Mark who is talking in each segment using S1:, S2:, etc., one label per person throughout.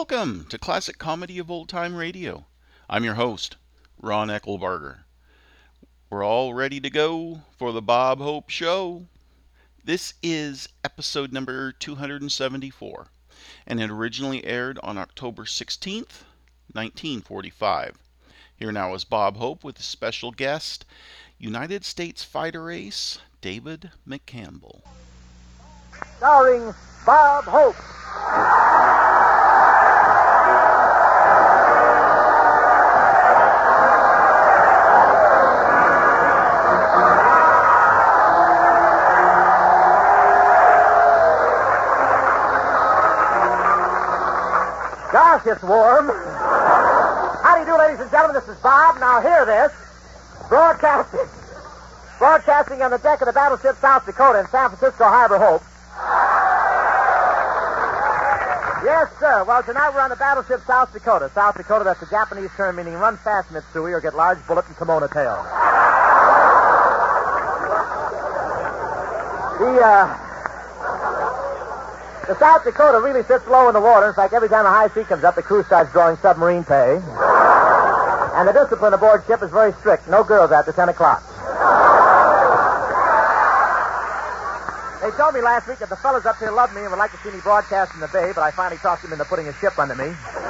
S1: Welcome to Classic Comedy of Old Time Radio. I'm your host, Ron Eckelbarger. We're all ready to go for the Bob Hope Show. This is episode number 274, and it originally aired on October 16th, 1945. Here now is Bob Hope with a special guest, United States fighter ace David McCampbell.
S2: Starring Bob Hope. Gosh, it's warm. How do you do, ladies and gentlemen? This is Bob. Now hear this. Broadcasting on the deck of the battleship South Dakota in San Francisco Harbor, Hope. Yes, sir. Well, tonight we're on the battleship South Dakota. South Dakota, that's a Japanese term meaning run fast, Mitsui, or get large bullet and kimono tail. The South Dakota really sits low in the water. In fact, every time a high sea comes up, the crew starts drawing submarine pay. And the discipline aboard ship is very strict. No girls after 10 o'clock. They told me last week that the fellas up here love me and would like to see me broadcast in the bay, but I finally talked them into putting a ship under me.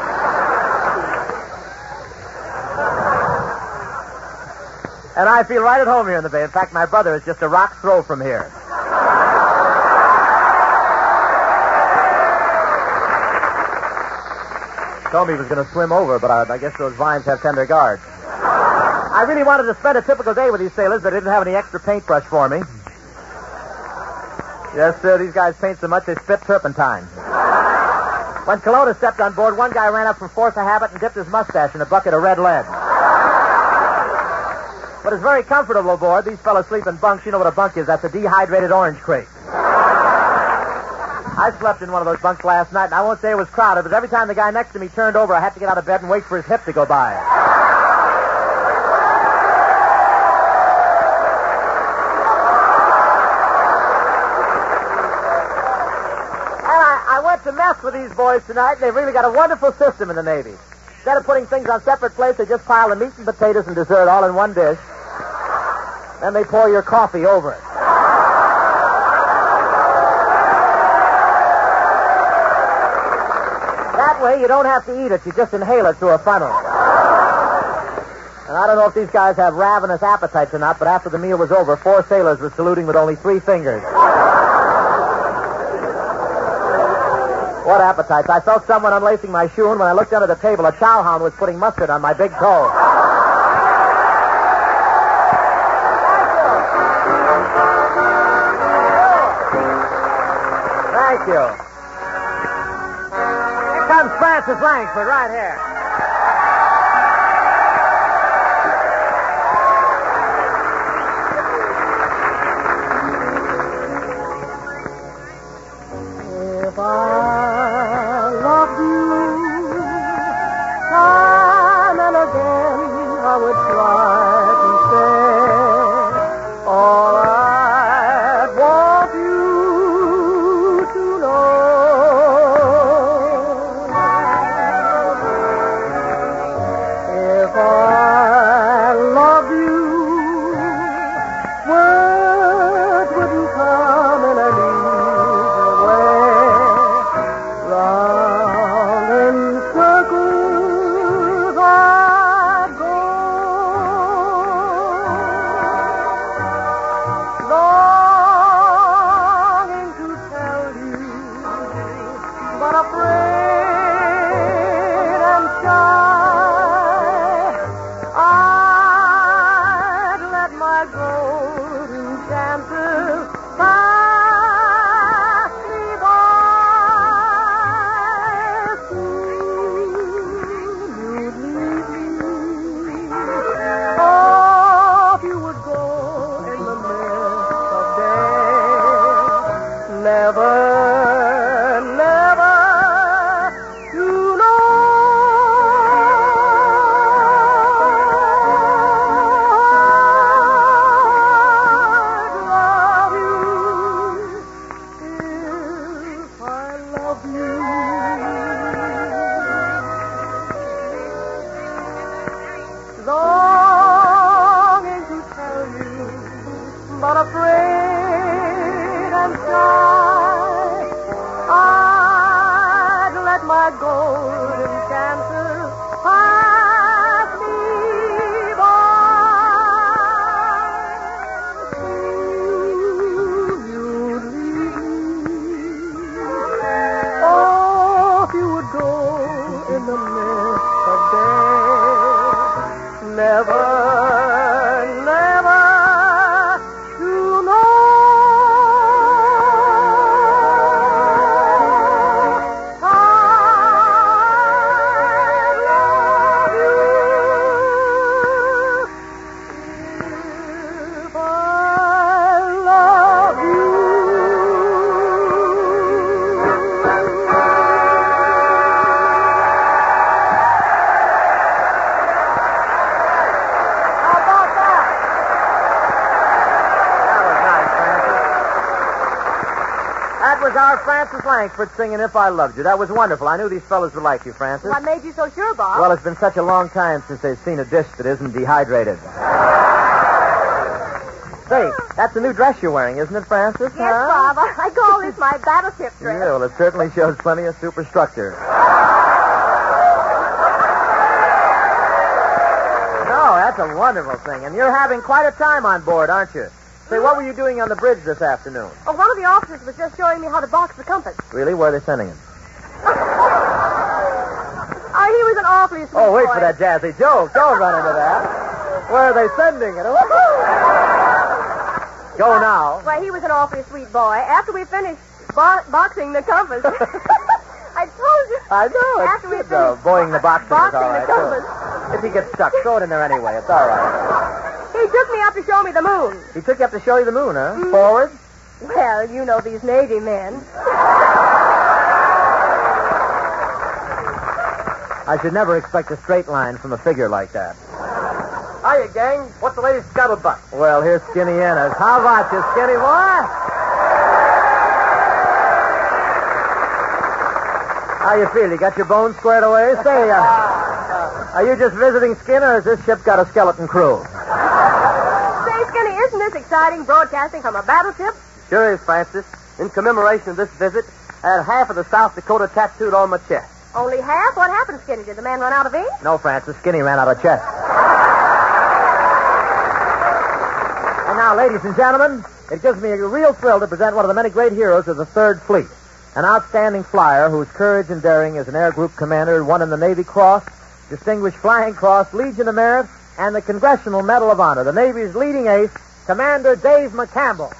S2: And I feel right at home here in the bay. In fact, my brother is just a rock's throw from here. Told me he was going to swim over, but I guess those vines have tender guards. I really wanted to spend a typical day with these sailors, but they didn't have any extra paintbrush for me. Yes, sir, these guys paint so much they spit turpentine. When Kelowna stepped on board, one guy ran up from force of habit and dipped his mustache in a bucket of red lead. But it's very comfortable aboard. These fellows sleep in bunks. You know what a bunk is. That's a dehydrated orange crate. I slept in one of those bunks last night, and I won't say it was crowded, but every time the guy next to me turned over, I had to get out of bed and wait for his hip to go by. I went to mess with these boys tonight, and they've really got a wonderful system in the Navy. Instead of putting things on separate plates, they just pile the meat and potatoes and dessert all in one dish. Then they pour your coffee over it. That way, you don't have to eat it. You just inhale it through a funnel. And I don't know if these guys have ravenous appetites or not, but after the meal was over, 4 sailors were saluting with only 3 fingers. What appetites. I felt someone unlacing my shoe, and when I looked under the table, a chowhound was putting mustard on my big toe. Thank you. Here comes Francis Langford right here. If I loved you time and again, I would try to say all I'd want you to know. If I loved you, words wouldn't come in an easy way. Round in circles I'd go, longing to tell you, but afraid and shy. I'd let my golden chances pass me by. Soon you'd leave me. Off you would go in the mist of day. Never, never to know. I'd love you if I love you.
S3: my golden chances pass me by. You leave me. Oh, if you would go in the mist of day, never, never to know. I love you. If I love you.
S2: How about that? That was nice, Francis. That was our Francis Langford singing If I Loved You. That was wonderful. I knew these fellas would like you, Francis.
S3: What made you so sure, Bob?
S2: Well, it's been such a long time since they've seen a dish that isn't dehydrated. Say, that's a new dress you're wearing, isn't it, Francis?
S3: Yes, Bob. I call this my battleship
S2: Yeah,
S3: dress.
S2: well, it certainly shows plenty of superstructure. No, that's a wonderful thing. And you're having quite a time on board, aren't you? Say, what were you doing on the bridge this afternoon?
S3: Oh, one of the officers was just showing me how to box the compass.
S2: Really? Where are they sending him?
S3: Oh, he was an awfully sweet
S2: Oh, wait
S3: boy.
S2: for that jazzy joke. Don't run into that. Where are they sending it? Go now.
S3: Well, he was an awfully sweet boy. After we finished boxing the compass, I told you.
S2: I know. It's
S3: After we
S2: good, though.
S3: finished
S2: Boying the boxing is all
S3: boxing
S2: right,
S3: the compass,
S2: too. If he gets stuck, throw it in there anyway. It's all right.
S3: he took me up to show me the moon.
S2: He took you up to show you the moon, huh? Forward?
S3: Well, you know these Navy men.
S2: I should never expect a straight line from a figure like that.
S4: Hiya, gang. What's the latest scuttlebutt?
S2: Well, here's Skinny Ennis. How about you, Skinny boy? How you feel? You got your bones squared away? Say, are you just visiting Skinner, or has this ship got a skeleton crew?
S3: Say, Skinny, isn't this exciting broadcasting from a battleship?
S4: Sure is, Francis. In commemoration of this visit, I had half of the South Dakota tattooed on my chest.
S3: Only half? What happened, Skinny? Did the man run out of ink?
S2: No, Francis. Skinny ran out of chest. And now, ladies and gentlemen, it gives me a real thrill to present one of the many great heroes of the Third Fleet. An outstanding flyer whose courage and daring as an air group commander won him the Navy Cross, Distinguished Flying Cross, Legion of Merit, and the Congressional Medal of Honor. The Navy's leading ace, Commander Dave McCampbell.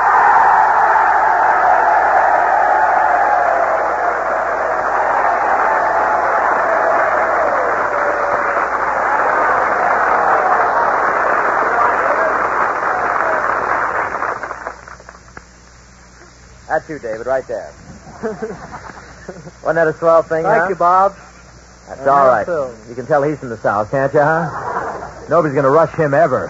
S2: That's you, David, right there. Wasn't that a swell thing, huh?
S4: Thank you, Bob.
S2: That's all right.
S4: too.
S2: You can tell he's from the South, can't you, huh? Nobody's going to rush him ever.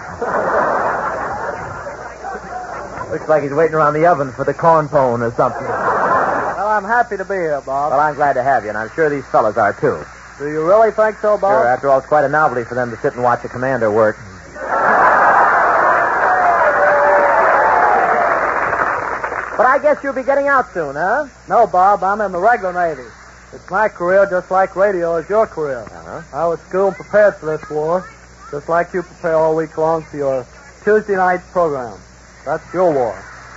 S2: Looks like he's waiting around the oven for the corn pone or something.
S4: Well, I'm happy to be here, Bob.
S2: Well, I'm glad to have you, and I'm sure these fellas are, too.
S4: Do you really think so, Bob?
S2: Sure, after all, it's quite a novelty for them to sit and watch a commander work. But I guess you'll be getting out soon, huh?
S4: No, Bob. I'm in the regular Navy. It's my career just like radio is your career.
S2: Uh-huh.
S4: I was schooled and prepared for this war, just like you prepare all week long for your Tuesday night program. That's your war.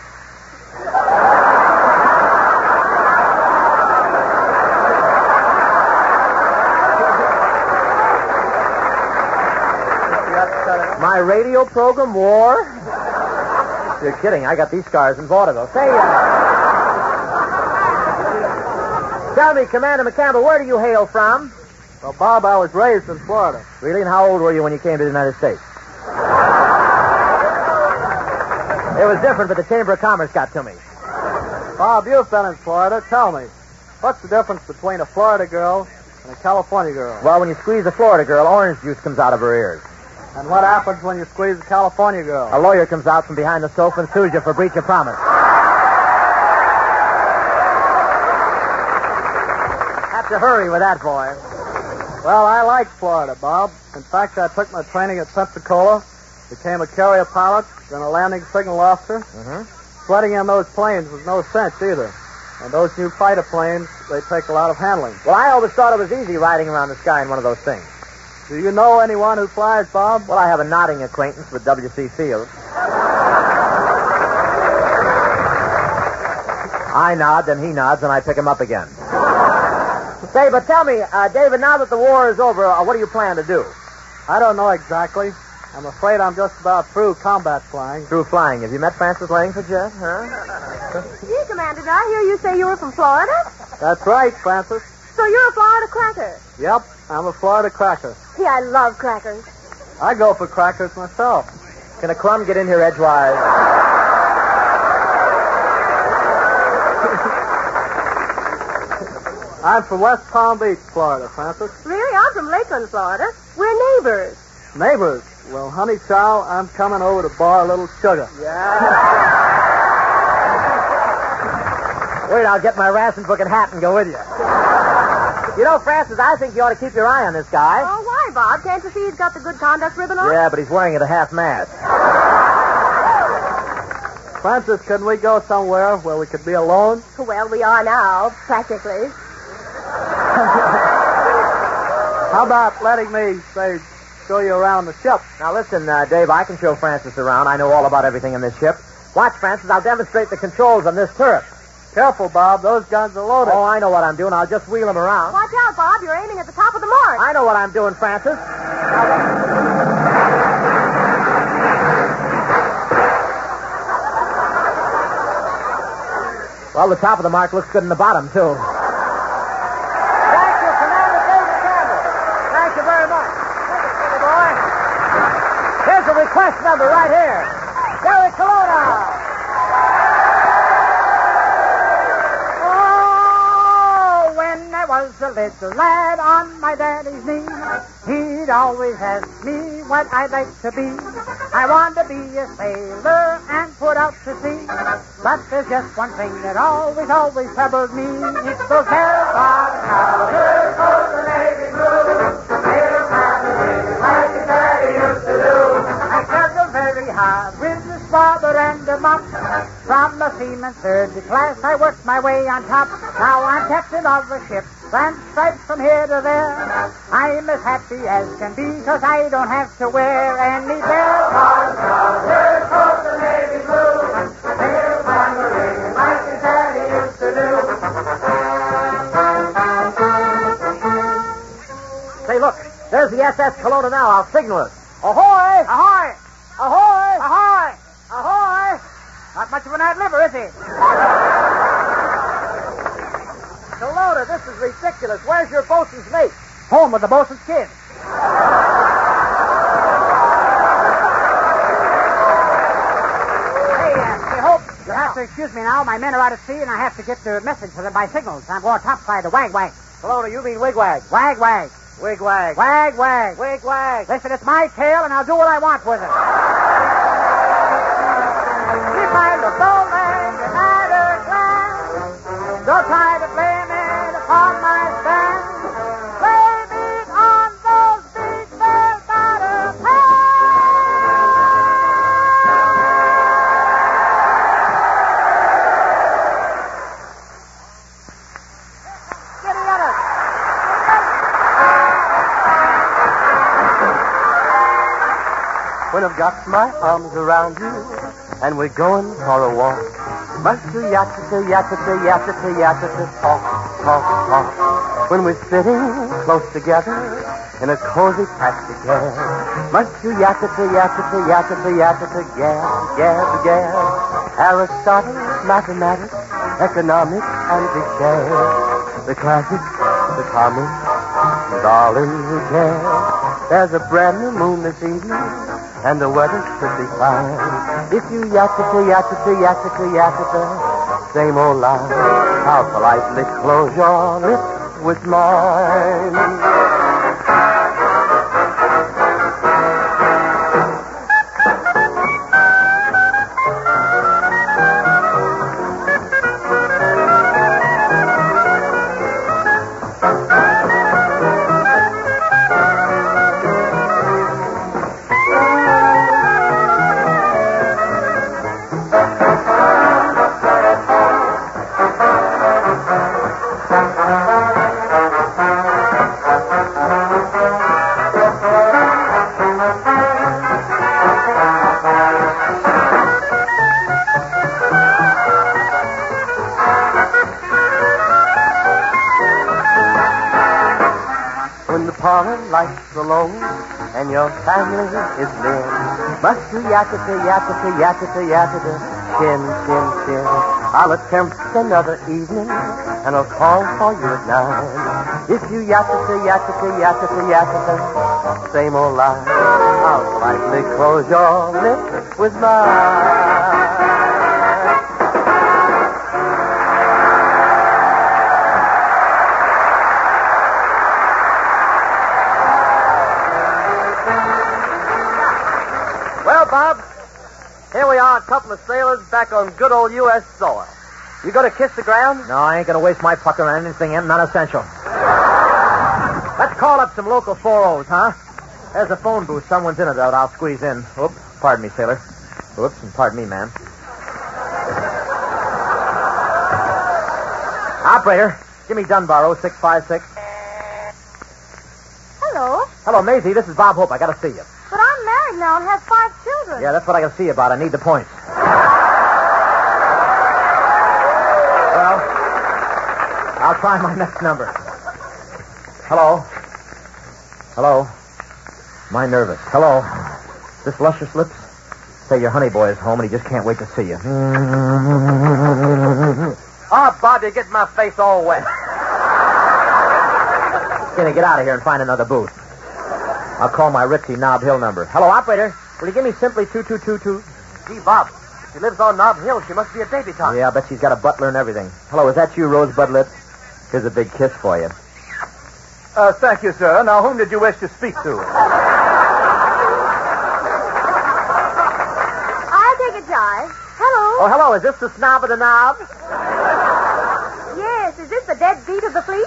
S2: My radio program, War? You're kidding. I got these scars in vaudeville. Say, tell me, Commander McCampbell, where do you hail from?
S4: Well, Bob, I was raised in Florida.
S2: Really? And how old were you when you came to the United States? It was different, but the Chamber of Commerce got to me.
S4: Bob, you've been in Florida. Tell me, what's the difference between a Florida girl and a California girl?
S2: Well, when you squeeze a Florida girl, orange juice comes out of her ears.
S4: And what happens when you squeeze a California girl?
S2: A lawyer comes out from behind the sofa and sues you for breach of promise. Have to hurry with that, boy.
S4: Well, I like Florida, Bob. In fact, I took my training at Pensacola, became a carrier pilot, then a landing signal officer.
S2: Mm-hmm.
S4: Sledding in those planes was no cinch either. And those new fighter planes, they take a lot of handling.
S2: Well, I always thought it was easy riding around the sky in one of those things.
S4: Do you know anyone who flies, Bob?
S2: Well, I have a nodding acquaintance with W.C. Fields. I nod, then he nods, and I pick him up again. Say, but tell me, David, now that the war is over, what do you plan to do?
S4: I don't know exactly. I'm afraid I'm just about through combat flying.
S2: Through flying. Have you met Francis Langford yet, huh?
S3: Gee, Commander, did I hear you say you were from Florida?
S4: That's right, Francis.
S3: So you're a Florida cracker.
S4: Yep, I'm a Florida cracker.
S3: Gee, I love crackers.
S4: I go for crackers myself.
S2: Can a crumb get in here edgewise?
S4: I'm from West Palm Beach, Florida, Francis.
S3: Really? I'm from Lakeland, Florida. We're neighbors.
S4: Neighbors. Well, honey child, I'm coming over to borrow a little sugar.
S2: Yeah. Wait, I'll get my ration book and hat and go with you. You know, Francis, I think you ought to keep your eye on this guy.
S3: Oh, why, Bob? Can't you see he's got the good conduct ribbon on?
S2: Yeah, but he's wearing it at half-mast.
S4: Francis, can we go somewhere where we could be alone?
S3: Well, we are now, practically.
S4: How about letting me, say, show you around the ship?
S2: Now, listen, Dave, I can show Francis around. I know all about everything in this ship. Watch, Francis, I'll demonstrate the controls on this turret.
S4: Careful, Bob. Those guns are loaded.
S2: Oh, I know what I'm doing. I'll just wheel him around.
S3: Watch out, Bob. You're aiming at the top of the mark.
S2: I know what I'm doing, Francis. Well, the top of the mark looks good in the bottom, too. Thank you, Commander David Campbell. Thank you very much. Hey, boy. Here's a request number right here. Jerry Colonna.
S5: Oh, when I was a little lad on my daddy's knee, he'd always ask me what I'd like to be. I want to be a sailor and put out to sea. But there's just one thing that always troubled me. It's those bell-bound trousers, coat the navy blue. Sailor man, like his daddy used to do. I struggled very hard with the swabber and the mop. From the seaman's third class, I worked my way on top. Now I'm captain of a ship, and stripes from here to there. I'm as happy as can be, 'cause I don't have to wear any bell-bound trousers, coat the navy blue. Sailor man, like his daddy used to do.
S2: Say, look, there's the SS Kelowna now. I'll signal it. Ahoy!
S5: Ahoy!
S2: Ahoy!
S5: Ahoy!
S2: Ahoy!
S5: Not much of an ad-libber, is he?
S2: Kelowna, this is ridiculous. Where's your boatswain's mate?
S5: Home with the bosun's kid. Hey, Hope, you'll have to excuse me now. My men are out at sea, and I have to get the message to them by signals. I'm going topside the wag-wag.
S2: Kelowna, you mean wigwag.
S5: Wag-wag.
S2: Wigwag.
S5: Wag-wag.
S2: Wigwag.
S5: Listen, it's my tail, and I'll do what I want with it. If I look over at her glass, don't try to blame it upon my stand. Blame it on those big bell-bottom hands. Get it at us.
S6: When I've got my arms around you and we're going for a walk, must you yatta, yatta, yatta, yatta, talk, talk, talk. When we're sitting close together in a cozy patch together, must you yatta, yatta, yatta, yatta, gab, gab, gab. Aristotle, mathematics, economics, and dictionary, the classics, the comics, darling, who cares? There's a brand new moon this evening, and the weather should be fine. If you yatta, yatta, yatta, yatta, same old line, I'll politely close your lips with mine. when the parlor lights are low and your family is near. Must you yakata, yakata, yakata, yakata, chin, chin, chin. I'll attempt another evening and I'll call for you at 9. If you yakata, yakata, yakata, yakata, same old line, I'll politely close your lips with mine.
S2: Well, Bob, here we are, a couple of sailors back on good old U.S. soil. You going to kiss the ground? No, I ain't going to waste my pucker on anything non-essential. Let's call up some local 4-0s, huh? There's a phone booth. Someone's in it out. I'll squeeze in. Oops, pardon me, sailor. Oops, and pardon me, ma'am. Operator, give me Dunbar 0656.
S3: Hello.
S2: Hello, Maisie. This is Bob Hope. I got to see you.
S3: But I'm married now and have 5 children.
S2: Yeah, that's what I got to see you about. I need the points. Well, I'll try my next number. Hello? Hello? Am I nervous? Hello? This Luscious Lips? Say your honey boy is home and he just can't wait to see you. Oh, Bob, you're getting my face all wet. Gonna get out of here and find another booth. I'll call my ritzy Nob Hill number. Hello, operator. Will you give me simply 2222? Gee, Bob, she lives on Nob Hill. She must be a debutante. Yeah, I bet she's got a butler and everything. Hello, is that you, Rosebud Lips? Here's a big kiss for you.
S4: Thank you, sir. Now, whom did you wish to speak to?
S3: I'll take a jive. Hello.
S2: Oh, hello. Is this the snob of the knob?
S3: Yes, is this the dead beat of the fleet?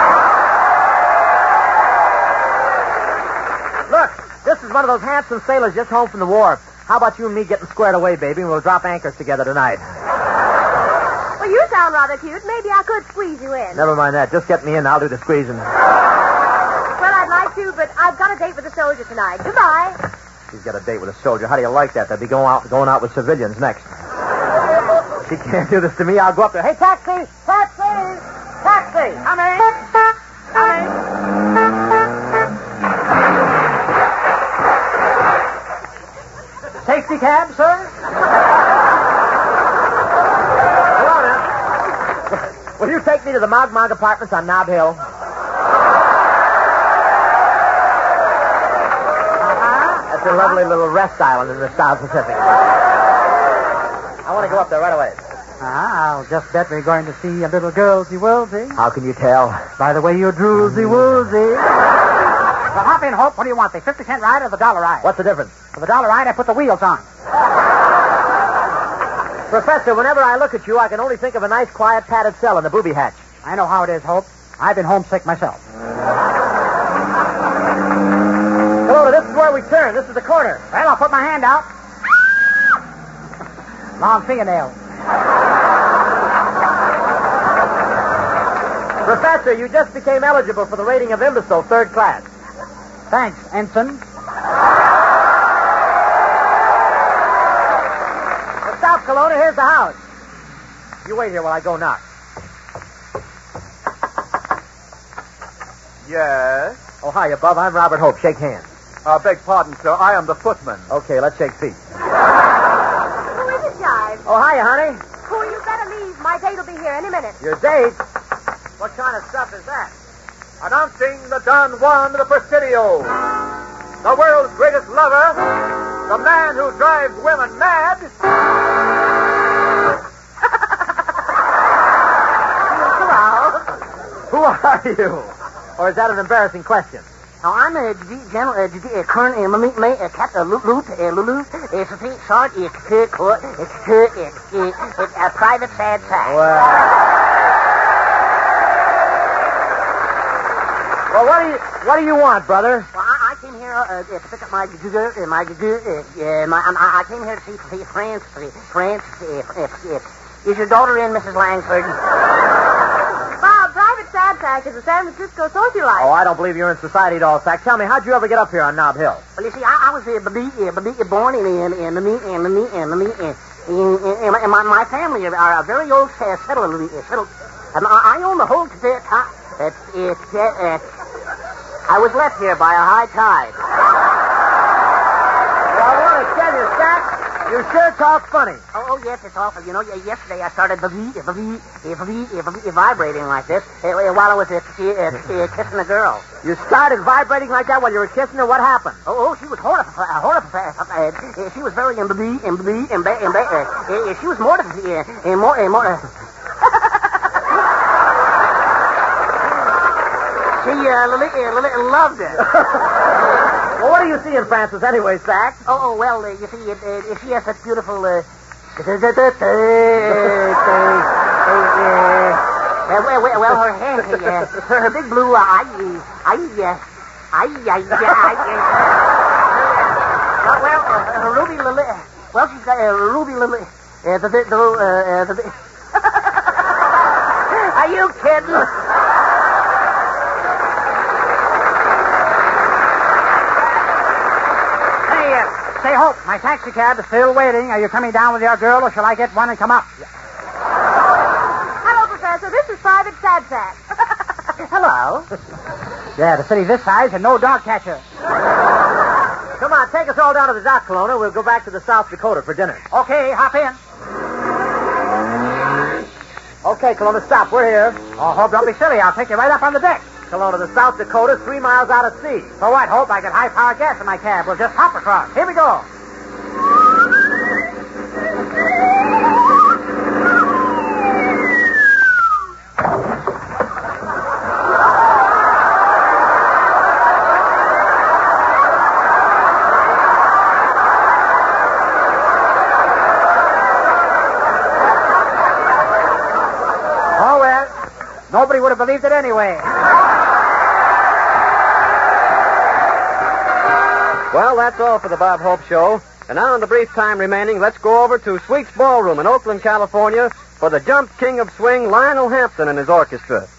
S2: Look, this is one of those handsome sailors just home from the war. How about you and me getting squared away, baby, and we'll drop anchors together tonight.
S3: Well, you sound rather cute. Maybe I could squeeze you in.
S2: Never mind that. Just get me in. I'll do the squeezing.
S3: Well, I'd like to, but I've got a date with a soldier tonight. Goodbye.
S2: She's got a date with a soldier. How do you like that? They'll be going out with civilians next. She can't do this to me. I'll go up there. Hey, taxi! Taxi! Taxi! Coming! Coming! Safety cab, sir? Hello, now. Will you take me to the Mog Mog Apartments on Nob Hill? That's a lovely little rest island in the South Pacific. I want to go up there right away.
S5: I'll just bet we're going to see a little girlsy-woolsy.
S2: How can you tell?
S5: By the way you droolsy-woolsy. Well, hop in, Hope. What do you want, the 50-cent ride or the dollar ride?
S2: What's the difference?
S5: For the dollar ride, I put the wheels on.
S2: Professor, whenever I look at you, I can only think of a nice, quiet, padded cell in the booby hatch.
S5: I know how it is, Hope. I've been homesick myself.
S2: Hello, this is where we turn. This is the corner.
S5: Well, I'll put my hand out. Long fingernail.
S2: Professor, you just became eligible for the rating of imbecile, 3rd class.
S5: Thanks, Ensign.
S2: Well, stop, Kelowna. Here's the house. You wait here while I go knock.
S4: Yes?
S2: Oh, hiya, Bub. I'm Robert Hope. Shake hands.
S4: Beg pardon, sir. I am the footman.
S2: Okay, let's shake feet.
S3: Who is it, Jive?
S2: Oh, hiya, honey.
S3: Oh, you better leave. My date will be here any minute.
S2: Your date? What kind of stuff is that?
S4: Announcing the Don Juan de Presidio, the world's greatest lover, the man who drives women mad.
S2: Who are you? Or is that an embarrassing question?
S7: Now, I'm General Colonel Captain Lulu, Sergeant, it's a private sad sack.
S2: Well, what do you want, brother?
S7: Well, I came here to pick up I came here to see France. Is your daughter in, Mrs. Langford?
S3: Bob, Private Sad Sack is a San Francisco socialite.
S2: Oh, I don't believe you're in society at all, Sack. Tell me, how'd you ever get up here on Nob Hill?
S7: Well, you see, I was born in my family are a very old settled. I own the whole I was left here by a high tide.
S2: Well, I want to tell you, Stack, you sure talk funny.
S7: Oh, yes, it's awful. You know, yesterday I started vibrating like this while I was kissing a girl.
S2: You started vibrating like that while you were kissing her. What happened?
S7: Oh, she was horrified. She was very she was mortified. She loved it.
S2: Well, what are you seeing, Francis, anyway, Stack?
S7: Well, you see, she has such beautiful... well, her hair, her big blue eyes. Well, her ruby lily. Well, she's got a ruby lily. Are you kidding?
S5: Say, Hope, my taxi cab is still waiting. Are you coming down with your girl, or shall I get one and come up?
S3: Hello, Professor. This is Private Sadsack.
S5: Hello. Yeah, the city this size and no dog catcher.
S2: Come on, take us all down to the dock, Kelowna. We'll go back to the South Dakota for dinner.
S5: Okay, hop in.
S2: Okay, Kelowna, stop. We're here.
S5: Oh, Hope, don't be silly. I'll take you right up on the deck.
S2: Kelowna, the South Dakota's 3 miles out at sea.
S5: For what, Hope? I got high-power gas in my cab. We'll just hop across. Here we go. Oh, well, nobody would have believed it anyway.
S6: Well, that's all for the Bob Hope Show. And now, in the brief time remaining, let's go over to Sweet's Ballroom in Oakland, California for the Jump King of Swing, Lionel Hampton and his orchestra.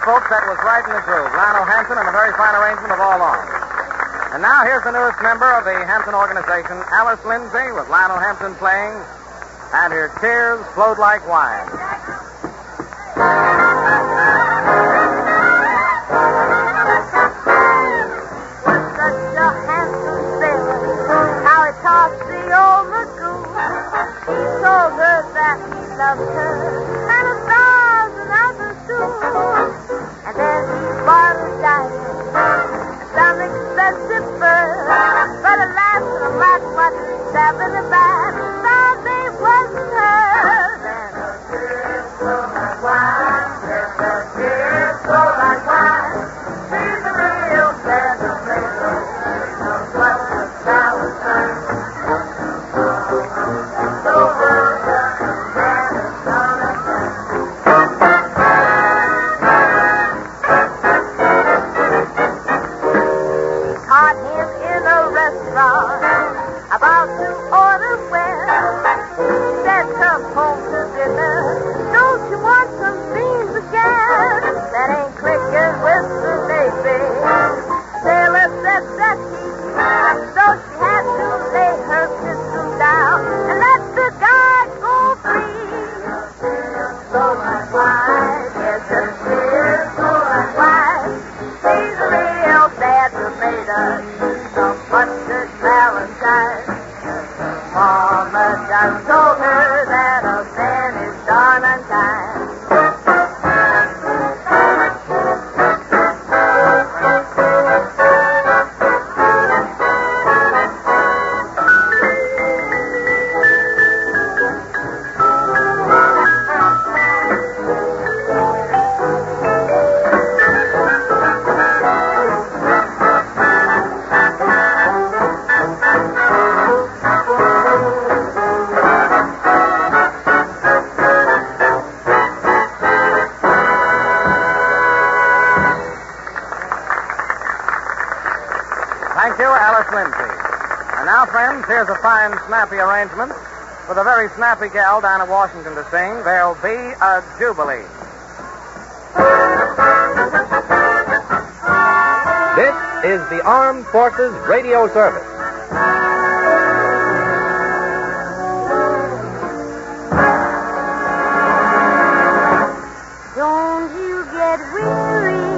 S8: folks, that was right in the groove. Lionel Hampton and a very fine arrangement of All On. And now here's the newest member of the Hampton organization, Alice Lindsay, with Lionel Hampton playing And Her Tears Flowed Like Wine.
S3: Such a handsome sailor, how he tossed the old lagoon. He told her that he loved her, and 1,000 others too. And then he bought her diamonds, some expensive furs. But alas, the black button stabbed in the back, thought they wasn't hers. And her tears flow like wine, yes, her tears flow like wine. She's a real sentimental, what the Valentine. So her and it's not a caught him in a restaurant, about to order well. He said, come home to dinner. Don't you want some beans again? That ain't clicking with the Navy. Sailor said that he knew, so she had to lay her pistol down and let the guy go free. So like wine, yes, her tears so like wine. She's a real bad tomato, some buttered Valentine. Mama just told her that a man is darn unkind.
S8: Thank you, Alice Lindsay. And now, friends, here's a fine, snappy arrangement with a very snappy gal down in Washington to sing, There'll Be a Jubilee.
S2: This is the Armed Forces Radio Service.
S3: Don't you get weary,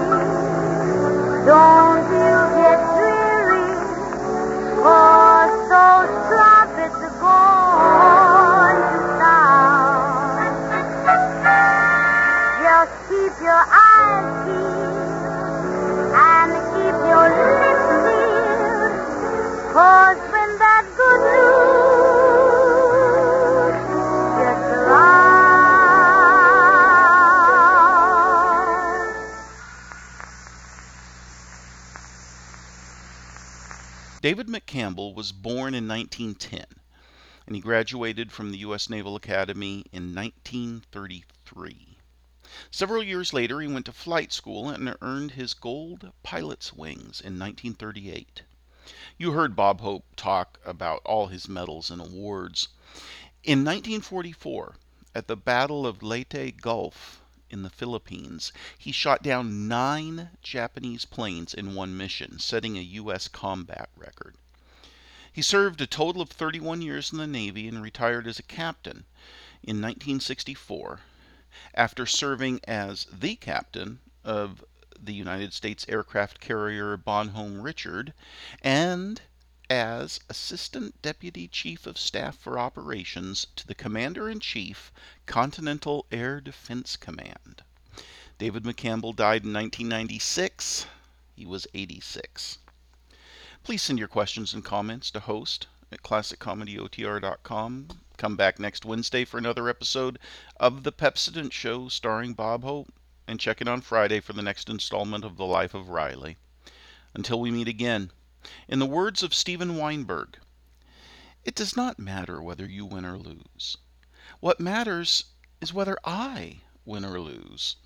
S3: don't you get dreary, 'cause those trumpets are going to sound. Just keep your eyes peeled and keep your lips sealed, 'cause when that good news gets around.
S1: David McCampbell was born in 1910, and he graduated from the U.S. Naval Academy in 1933. Several years later, he went to flight school and earned his gold pilot's wings in 1938. You heard Bob Hope talk about all his medals and awards. In 1944, at the Battle of Leyte Gulf in the Philippines, he shot down 9 Japanese planes in one mission, setting a U.S. combat record. He served a total of 31 years in the Navy and retired as a captain in 1964 after serving as the captain of the United States aircraft carrier Bonhomme Richard and as Assistant Deputy Chief of Staff for Operations to the Commander-in-Chief, Continental Air Defense Command. David McCampbell died in 1996. He was 86. Please send your questions and comments to host@classiccomedyotr.com. Come back next Wednesday for another episode of The Pepsodent Show starring Bob Hope, and check in on Friday for the next installment of The Life of Riley. Until we meet again, in the words of Steven Weinberg, it does not matter whether you win or lose. What matters is whether I win or lose.